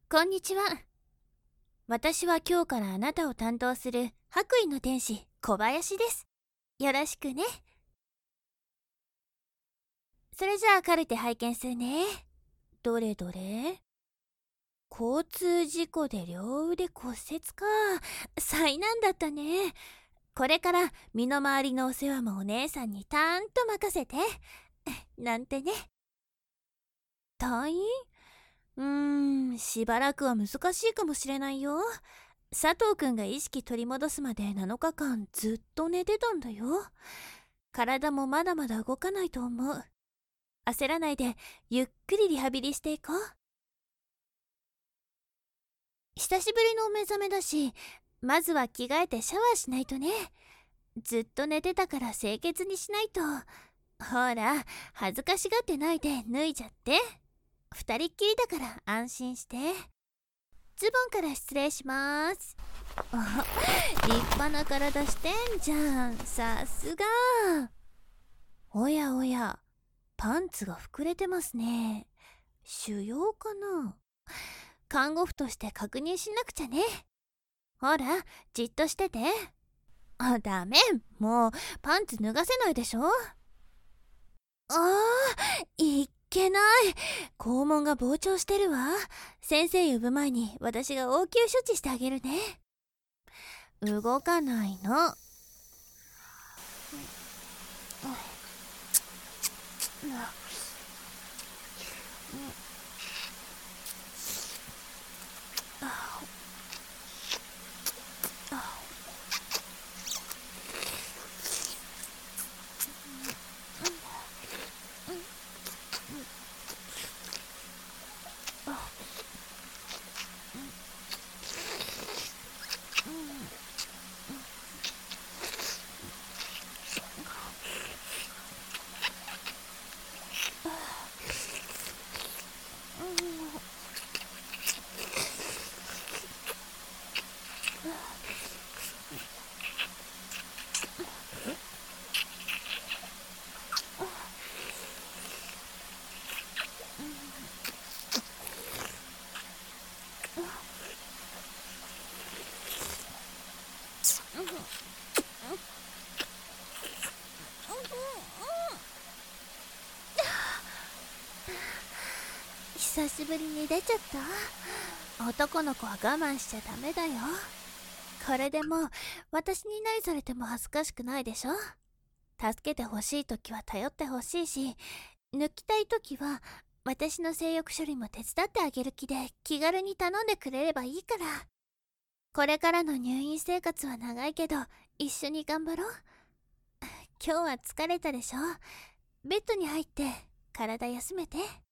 こんにちは。私は今日からあなたを担当する白衣の天使小林です。よろしくね。それじゃあカルテ拝見するね。どれどれ。交通事故で両腕骨折か。災難だったね。これから身の回りのお世話もお姉さんにたんと任せて。なんてね。退院？しばらくは難しいかもしれないよ。佐藤くんが意識取り戻すまで7日間ずっと寝てたんだよ。体もまだまだ動かないと思う。焦らないでゆっくりリハビリしていこう。久しぶりのお目覚めだし、まずは着替えてシャワーしないとね。ずっと寝てたから清潔にしないと。ほら、恥ずかしがってないで脱いじゃって。二人っきりだから安心して。ズボンから失礼します。立派な体してんじゃん。さすが。おやおや、パンツが膨れてますね。腫瘍かな。看護婦として確認しなくちゃね。ほら、じっとしてて。ダメ。もうパンツ脱がせないでしょ。いけない。肛門が膨張してるわ。先生呼ぶ前に私が応急処置してあげるね。動かないの。久しぶりに出ちゃった。男の子は我慢しちゃダメだよ。これでもう私に何されても恥ずかしくないでしょ。助けてほしい時は頼ってほしいし、抜きたい時は私の性欲処理も手伝ってあげる気で気軽に頼んでくれればいいから。これからの入院生活は長いけど一緒に頑張ろう。今日は疲れたでしょ。ベッドに入って体休めて。